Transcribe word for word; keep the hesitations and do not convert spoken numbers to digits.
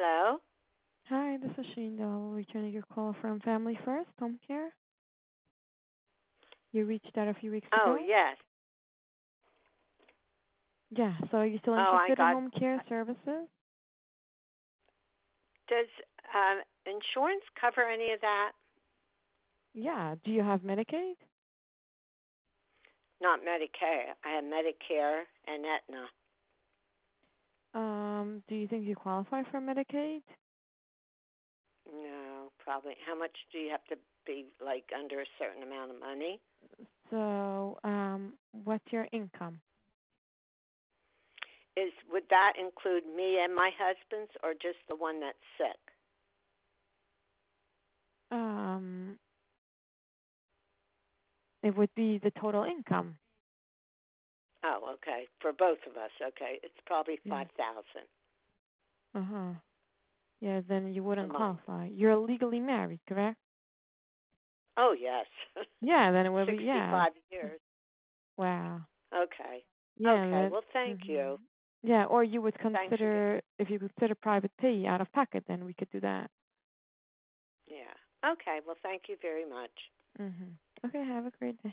Hello. Hi, this is Shane Doll, returning your call from Family First Home Care. You reached out a few weeks Oh, ago. yes. Yeah, so are you still Oh, I interested in got. home care services? Does um, insurance cover any of that? Yeah, do you have Medicaid? Not Medicare. I have Medicare and Aetna. Um, do you think you qualify for Medicaid? No, probably. How much do you have to be like under a certain amount of money? So, um, what's your income? Is would that include me and my husband's, or just the one that's sick? Um, it would be the total income. Oh, okay. For both of us, okay. It's probably Yeah. five thousand Uh-huh. Yeah, then you a wouldn't month. qualify. You're legally married, correct? Oh, yes. Yeah, then it would be, yeah. Sixty-five years. Wow. Okay. Yeah, Okay. that. Well, thank Hmm. you. Yeah, or you would Thanks for getting. consider if you consider private pay out of pocket, then we could do that. Yeah. Okay. Well, thank you very much. Mhm. Okay. Have a great day.